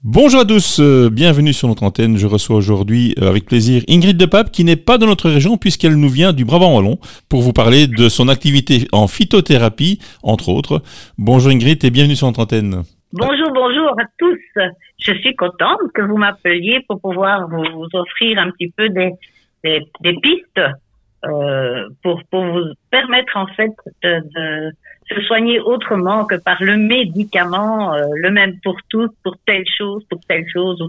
Bonjour à tous, bienvenue sur notre antenne. Je reçois aujourd'hui avec plaisir Ingrid De Pape qui n'est pas de notre région puisqu'elle nous vient du Brabant wallon pour vous parler de son activité en phytothérapie, entre autres. Bonjour Ingrid et bienvenue sur notre antenne. Bonjour à tous. Je suis contente que vous m'appeliez pour pouvoir vous offrir un petit peu des pistes pour vous permettre en fait de se soigner autrement que par le médicament, le même pour tous, pour telle chose ou telle chose.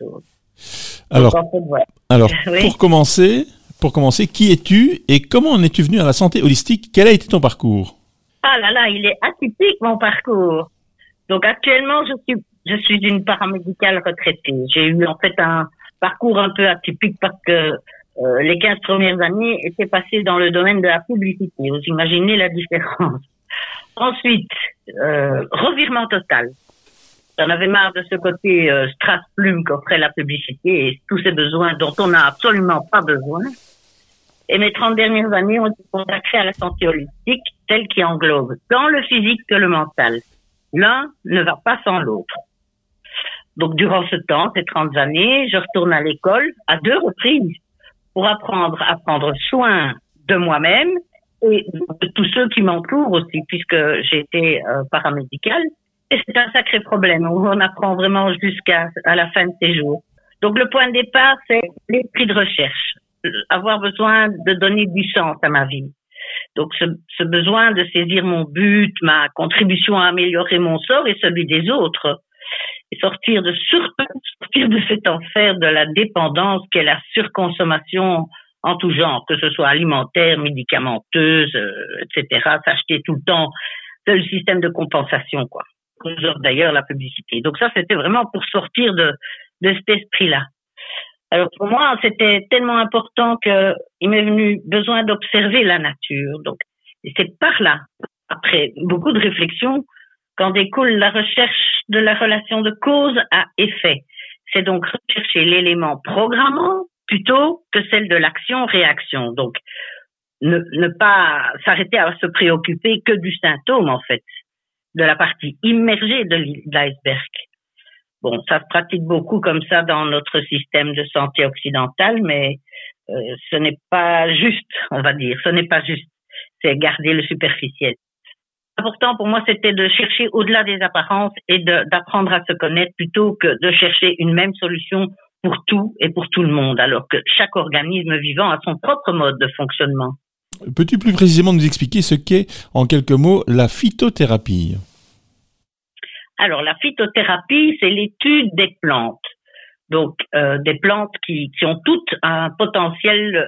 Alors, donc, en fait, voilà. Oui. pour commencer, qui es-tu et comment en es-tu venu à la santé holistique? Quel a été ton parcours? Ah là là, il est atypique mon parcours. Donc actuellement, je suis une paramédicale retraitée. J'ai eu en fait un parcours un peu atypique parce que les 15 premières années étaient passées dans le domaine de la publicité. Vous imaginez la différence. Ensuite, revirement total. J'en avais marre de ce côté strass-plume qu'offrait la publicité et tous ces besoins dont on n'a absolument pas besoin. Et mes 30 dernières années ont été consacrées à la santé holistique, telle qui englobe tant le physique que le mental. L'un ne va pas sans l'autre. Donc, durant ce temps, ces 30 années, je retourne à l'école à 2 reprises pour apprendre à prendre soin de moi-même et de tous ceux qui m'entourent aussi, puisque j'ai été paramédicale. Et c'est un sacré problème. On apprend vraiment jusqu'à la fin de ses jours. Donc, le point de départ, c'est l'esprit de recherche. Avoir besoin de donner du sens à ma vie. Donc, ce besoin de saisir mon but, ma contribution à améliorer mon sort et celui des autres. Et sortir de cet enfer de la dépendance qu'est la surconsommation en tout genre, que ce soit alimentaire, médicamenteuse, etc. S'acheter tout le temps, c'est le système de compensation, quoi. D'ailleurs, la publicité. Donc ça, c'était vraiment pour sortir de cet esprit-là. Alors pour moi, c'était tellement important que il m'est venu besoin d'observer la nature. Donc, et c'est par là, après beaucoup de réflexions, qu'en découle la recherche de la relation de cause à effet. C'est donc rechercher l'élément programmant plutôt que celle de l'action-réaction. Donc, ne pas s'arrêter à se préoccuper que du symptôme, en fait, de la partie immergée de l'iceberg. Bon, ça se pratique beaucoup comme ça dans notre système de santé occidental, mais ce n'est pas juste, on va dire. Ce n'est pas juste. C'est garder le superficiel. L'important pour moi, c'était de chercher au-delà des apparences et d'apprendre à se connaître plutôt que de chercher une même solution pour tout et pour tout le monde, alors que chaque organisme vivant a son propre mode de fonctionnement. Peux-tu plus précisément nous expliquer ce qu'est, en quelques mots, la phytothérapie? Alors, la phytothérapie, c'est l'étude des plantes. Donc, des plantes qui ont toutes un potentiel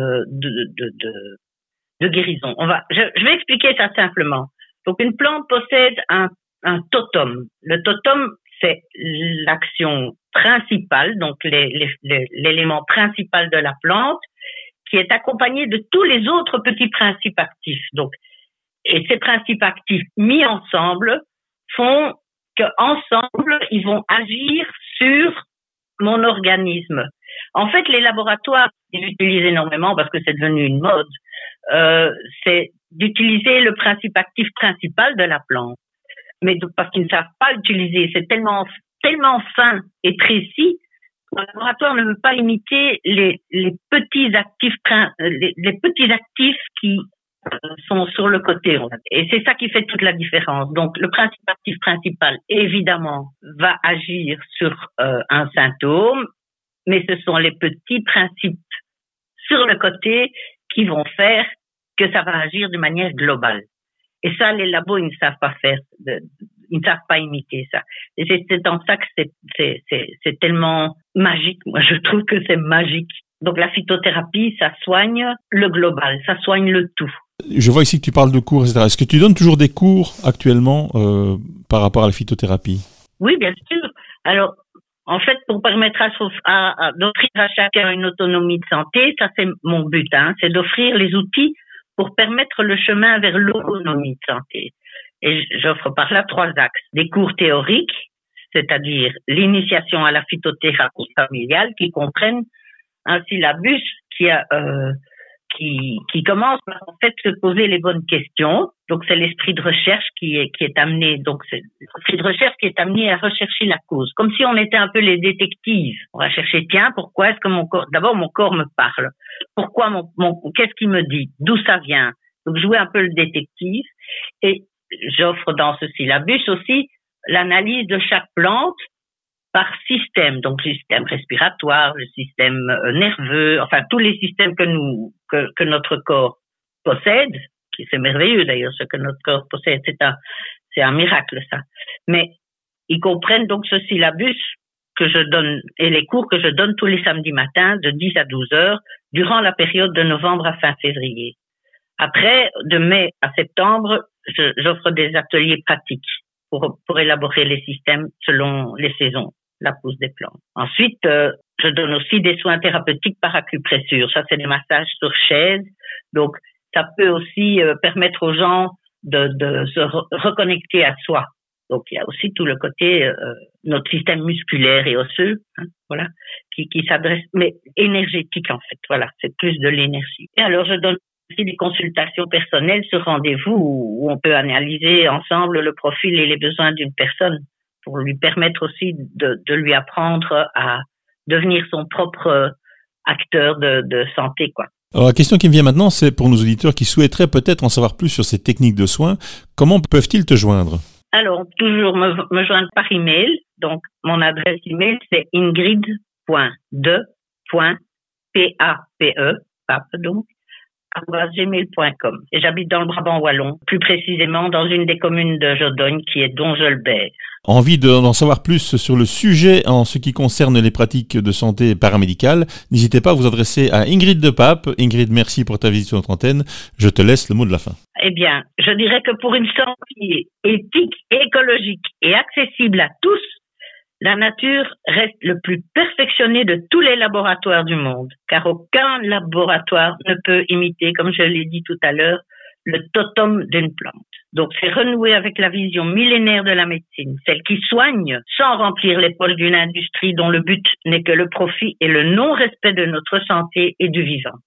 de guérison. Je vais expliquer ça simplement. Donc, une plante possède un totem. Le totem, c'est l'action principale, donc l'élément principal de la plante, qui est accompagné de tous les autres petits principes actifs. Donc, et ces principes actifs mis ensemble font qu'ensemble, ils vont agir sur mon organisme. En fait, les laboratoires, ils utilisent énormément parce que c'est devenu une mode, c'est d'utiliser le principe actif principal de la plante. Mais parce qu'ils ne savent pas l'utiliser, c'est tellement fin et précis, le laboratoire ne veut pas imiter les petits actifs, les petits actifs qui sont sur le côté. Et c'est ça qui fait toute la différence. Donc, le principe actif principal, évidemment, va agir sur un symptôme, mais ce sont les petits principes sur le côté qui vont faire que ça va agir de manière globale. Et ça, les labos, ils ne savent pas faire, ils ne savent pas imiter ça. Et c'est en ça que c'est tellement magique. Moi, je trouve que c'est magique. Donc, la phytothérapie, ça soigne le global, ça soigne le tout. Je vois ici que tu parles de cours, etc. Est-ce que tu donnes toujours des cours actuellement par rapport à la phytothérapie? Oui, bien sûr. Alors, en fait, pour permettre d'offrir à chacun une autonomie de santé, ça c'est mon but, c'est d'offrir les outils pour permettre le chemin vers l'autonomie de santé. Et j'offre par là 3 axes. Des cours théoriques, c'est-à-dire l'initiation à la phytothérapie familiale, qui comprennent un syllabus qui qui commence par en fait se poser les bonnes questions. Donc c'est l'esprit de recherche qui est amené. Donc c'est l'esprit de recherche qui est amené à rechercher la cause, comme si on était un peu les détectives. On va chercher, tiens, pourquoi est-ce que mon corps me parle? Pourquoi qu'est-ce qu'il me dit? D'où ça vient? Donc jouer un peu le détective. Et j'offre dans ce syllabus aussi l'analyse de chaque plante par système, donc le système respiratoire, le système nerveux, enfin tous les systèmes que notre corps possède, c'est merveilleux d'ailleurs ce que notre corps possède, c'est un miracle ça. Mais ils comprennent donc ce syllabus que je donne et les cours que je donne tous les samedis matins de 10 à 12 heures durant la période de novembre à fin février. Après, de mai à septembre, j'offre des ateliers pratiques pour élaborer les systèmes selon les saisons, la pousse des plantes. Ensuite, je donne aussi des soins thérapeutiques par acupressure. Ça, c'est des massages sur chaise. Donc, ça peut aussi permettre aux gens de se reconnecter à soi. Donc, il y a aussi tout le côté, notre système musculaire et osseux, voilà, qui s'adresse, mais énergétique en fait. Voilà, c'est plus de l'énergie. Et alors, je donne aussi des consultations personnelles sur rendez-vous où on peut analyser ensemble le profil et les besoins d'une personne pour lui permettre aussi de lui apprendre à devenir son propre acteur de santé, quoi. Alors la question qui me vient maintenant, c'est pour nos auditeurs qui souhaiteraient peut-être en savoir plus sur ces techniques de soins, comment peuvent-ils te joindre? Alors, toujours me joindre par email. Donc, mon adresse email, c'est ingrid.de.pape, donc, @gmail.com. Et j'habite dans le Brabant wallon, plus précisément dans une des communes de Jodogne qui est Dongelbert. Envie d'en savoir plus sur le sujet en ce qui concerne les pratiques de santé paramédicale, n'hésitez pas à vous adresser à Ingrid de Pape. Ingrid, merci pour ta visite sur notre antenne. Je te laisse le mot de la fin. Eh bien, je dirais que pour une santé éthique, écologique et accessible à tous, la nature reste le plus perfectionné de tous les laboratoires du monde, car aucun laboratoire ne peut imiter, comme je l'ai dit tout à l'heure, le totem d'une plante. Donc, c'est renouer avec la vision millénaire de la médecine, celle qui soigne sans remplir les poches d'une industrie dont le but n'est que le profit et le non-respect de notre santé et du vivant.